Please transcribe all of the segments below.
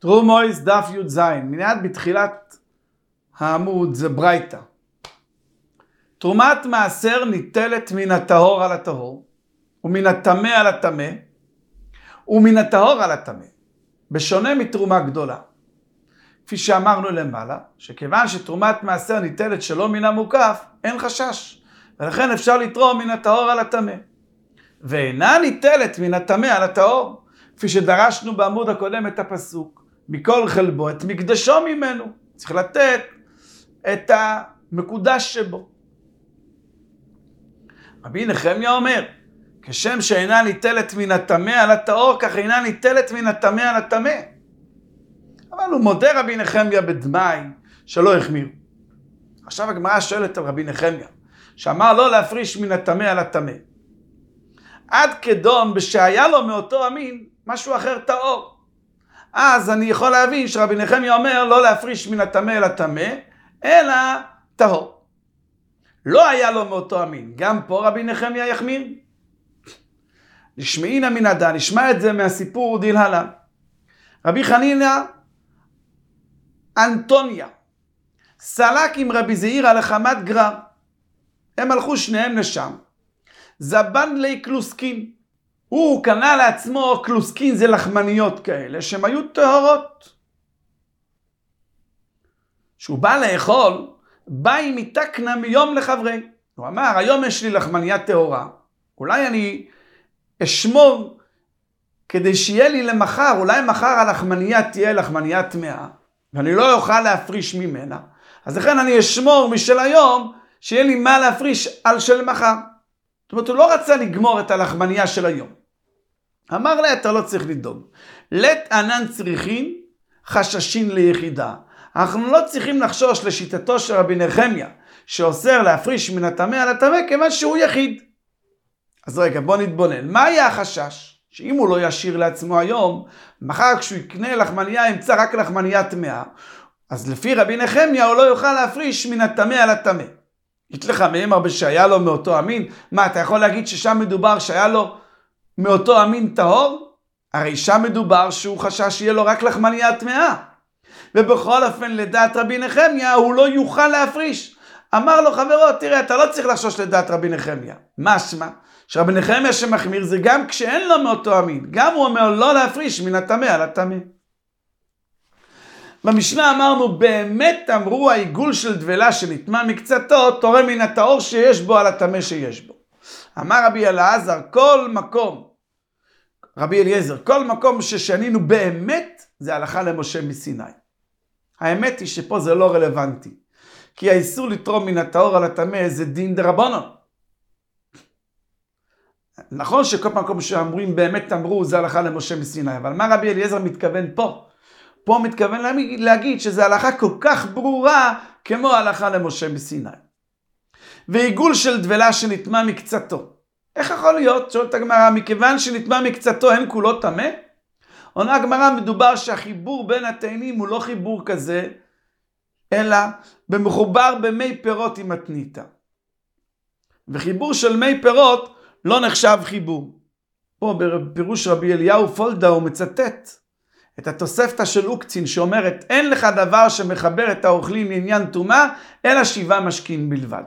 תרומויס דף י"ז, מיד בתחילת העמוד זה ברייתא. תרומת מעשר ניטלת מן הטהור על הטהור, ומן הטמא על הטמא, ומן הטהור על הטמא, בשונה מתרומה גדולה. כפי שאמרנו למעלה, שכיוון שתרומת מעשר ניטלת שלא מן המוקף, אין חשש, ולכן אפשר לתרום מן הטהור על הטמא. ואינה ניטלת מן הטמא על הטהור, כפי שדרשנו בעמוד הקודם את הפסוק, מכל חלבו את מקדשו ממנו. צריך לתת את המקודש שבו. רבי נחמיה אומר, כשם שאינה ניטלת מן הטמא על הטהור, כך אינה ניטלת מן הטמא על הטמא. אבל הוא מודה רבי נחמיה בדמאי שלא החמיר. עכשיו הגמרא שואלת על רבי נחמיה, שאמר לא להפריש מן הטמא על הטמא. עד כדום בשהיה לו מאותו המין משהו אחר טהור. אז אני יכול להבין שרבי נחמיה אומר לא להפריש מן הטמא אל הטמא, אלא טהור. לא היה לו מאותו המין. גם פה רבי נחמיה יחמיר. נשמעינה מן הדן, נשמע את זה מהסיפור דלהלן. רבי חנינא אנטוניה סלק עם רבי זעירא לחמת גרר. הם הלכו שניהם לשם. זבן לי קלוסקין. הוא קנה לעצמו, קלוסקין זה לחמניות כאלה, שהן היו טהורות. שהוא בא לאכול, בא עם מתקנה מיום לחברי. הוא אמר, היום יש לי לחמניה טהורה, אולי אני אשמור כדי שיהיה לי למחר, אולי מחר הלחמניה תהיה לחמניה טמאה, ואני לא אוכל להפריש ממנה. אז לכן אני אשמור משל היום, שיהיה לי מה להפריש על של מחר. זאת אומרת, הוא לא רצה לגמור את הלחמניה של היום. אמר לה, אתה לא צריך לדאוג. לית ענן צריכין, חששין ליחידה. אנחנו לא צריכים לחשוש לשיטתו של רבי נחמיה, שאוסר להפריש מן הטמא על הטמא, כיוון שהוא יחיד. אז רגע, בוא נתבונן. מה היה החשש? שאם הוא לא ישאיר לעצמו היום, מחר כשהוא יקנה לחמניה, ימצא רק לחמניה טמאה. אז לפי רבי נחמיה, הוא לא יוכל להפריש מן הטמא על הטמא. יתלך מאמר בשהיה לו מאותו המין. מה, אתה יכול להגיד ששם מדובר שהיה לו מאותו המין טהור? הרי שם מדובר שהוא חשש שיהיה לו רק לחמניה טמאה. ובכל אופן לדעת רבי נחמיה הוא לא יוכל להפריש. אמר לו חברו, תראה, אתה לא צריך לחשוש לדעת רבי נחמיה. משמע שרבי נחמיה שמחמיר זה גם כשאין לו מאותו המין. גם הוא אומר לא להפריש מן הטמא על הטמא. במשנה אמרנו, באמת אמרו העיגול של דבלה שנטמא מקצתו, תורם מן הטהור שיש בו על הטמא שיש בו. אמר רבי אלעזר, רבי אליעזר, כל מקום ששנינו באמת, זה הלכה למשה מסיני. האמת היא שפה זה לא רלוונטי. כי האיסור לתרום מן הטהור על הטמא זה דין דרבנן. נכון שכל מקום שאמרים באמת אמרו זה הלכה למשה מסיני, אבל מה רבי אליעזר מתכוון פה? פה הוא מתכוון להגיד שזה הלכה כל כך ברורה כמו הלכה למשה מסיני. ועיגול של דבלה שנטמא מקצתו. איך יכול להיות? שואלת הגמרא, מכיוון שנטמא מקצתו אין כולו טמא? עונה הגמרא, מדובר שהחיבור בין התאנים הוא לא חיבור כזה, אלא במחובר במי פירות עם מתניתא. וחיבור של מי פירות לא נחשב חיבור. פה בפירוש רבי אליהו פולדא הוא מצטט את התוספתא של אוקצין שאומרת, אין לך דבר שמחבר את האוכלים לעניין טומאה, אלא 7 משקין בלבד.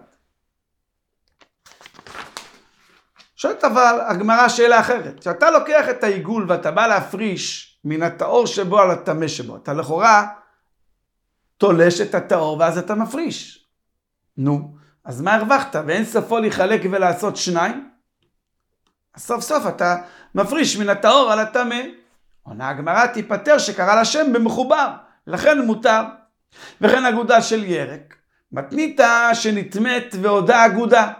שואלת אבל הגמרא שאלה אחרת, כשאתה לוקח את העיגול ואתה בא להפריש מן הטהור שבו על הטמא שבו, אתה לכאורה תולש את הטהור ואז אתה מפריש. נו, אז מה הרווחת? ואין סופו לחלק ולעשות 2? אז סוף סוף אתה מפריש מן הטהור על הטמא. עונה הגמרא, תיפטר שקרא לשם במחובר, לכן מותר. וכן אגודה של ירק, מתניתא שנטמאת ועודה אגודה.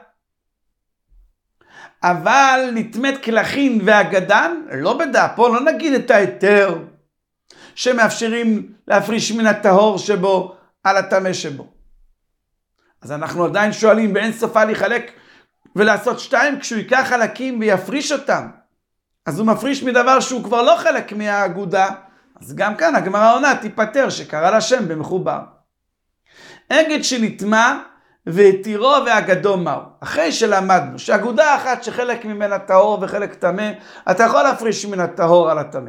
אבל נטמאת כלחין והגדן, לא בדע, פה לא נגיד את ההיתר שמאפשרים להפריש מן הטהור שבו על הטמא שבו. אז אנחנו עדיין שואלים, באין סופה לחלק ולעשות 2 כשהוא ייקח חלקים ויפריש אותם. אז הוא מפריש מדבר שהוא כבר לא חלק מהאגודה. אז גם כאן הגמרא עונה תיפטר שקרא לשם במחובר. אגד שנטמא והתירו והגדו מהו. אחרי שלמדנו שאגודה אחת שחלק ממנה טהור וחלק טמא, אתה יכול להפריש מן הטהור על הטמא.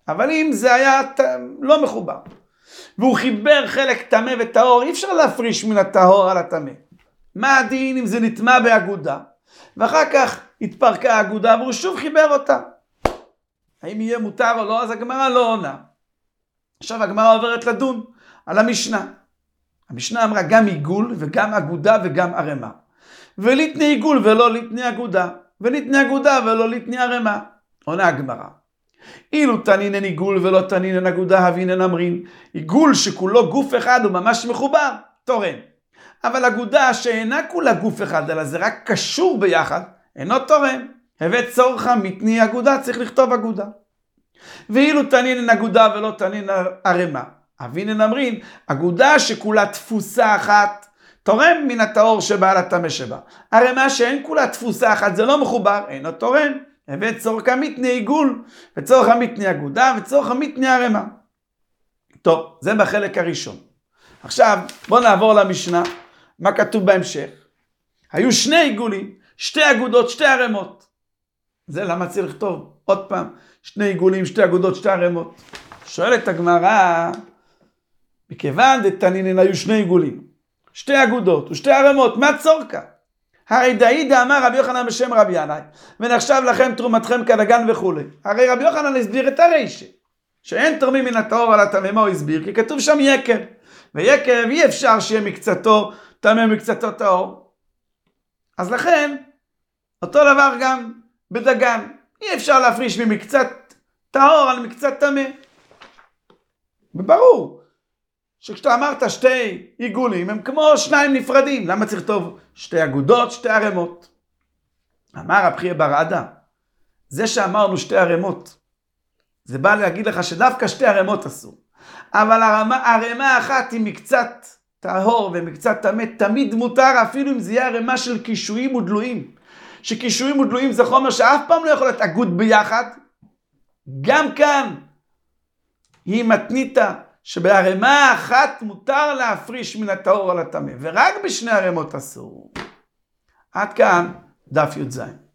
אבל אם זה היה לא מחובר, והוא חיבר חלק טמא וטהור, אי אפשר להפריש מן הטהור על הטמא. מה הדין אם זה נטמע באגודה, ואחר כך התפרקה האגודה והוא שוב חיבר אותה? האם יהיה מותר או לא? אז הגמרא לא עונה. עכשיו הגמרא עוברת לדון על המשנה. המשנה אמרה גם עיגול וגם אגודה וגם ערמה. וליתני עיגול ולא ליתני אגודה, וליתני אגודה ולא ליתני ערמה. עונה הגמרא. אילו תנינן עיגול ולא תנינן אגודה, הבינן אמרין, עיגול שכולו גוף אחד הוא ממש מחובר, תורם. אבל אגודה שאינה כולה גוף אחד, אלא זה רק קשור ביחד, אינו תורם. הבאת צורך מתני אגודה, צריך לכתוב אגודה. ואילו תנינן אגודה ולא תנינן ערמה, הבינן אמרין, אגודה שכולה תפוסה אחת, תורם מן הטהור שבא על הטמא שבא. ערמה שאין כולה תפוסה אחת, זה לא מחובר, אינו תורם. הבאת צורך מתני עיגול, וצורך מתני אגודה, וצורך מתני ערמה. טוב, זה בחלק הראשון. עכשיו, בואו נעבור למשנה. מה כתוב בהמשך? היו שני עיגולים, שתי אגודות, שתי ערמות. זה למה צריך לכתוב? עוד פעם, שני עיגולים, שתי אגודות, שתי ערמות. שואלת הגמרא, מכיוון דתנינן היו שני עיגולים, שתי אגודות ושתי ערמות, מה צורכא? הרי דאידא אמר רבי יוחנן בשם רבי ינאי, ונחשב לכם תרומתכם כדגן וכו'. הרי רבי יוחנן הסביר את הרישא, שאין תורמים מן הטהור על הטמא. מה הוא הסביר? כי כתוב שם יקב, ויקב אי אפשר שיהיה מקצתו טמא מקצתו טהור. אז לכן, אותו דבר גם בדגן, אי אפשר להפריש ממקצת טהור על מקצת טמא. וברור שכשאתה אמרת שתי עיגולים הם כמו שניים נפרדים, למה צריך לכתוב שתי אגודות, שתי ערמות? אמר רב חייא בר עדה, זה שאמרנו שתי ערמות, זה בא להגיד לך שדווקא שתי ערמות אסור. אבל ערמה אחת עם מקצת טהור ומקצת טמא תמיד מותר, אפילו אם זה יהיה ערמה של קישואים ודלויים. שקישואים ודלויים זה חומר שאף פעם לא יכול להיות אגוד ביחד. גם כאן היא מתניתה שבערמה אחת מותר להפריש מן הטהור על הטמא, ורק בשני ערמות אסור. עד כאן דף י"ז.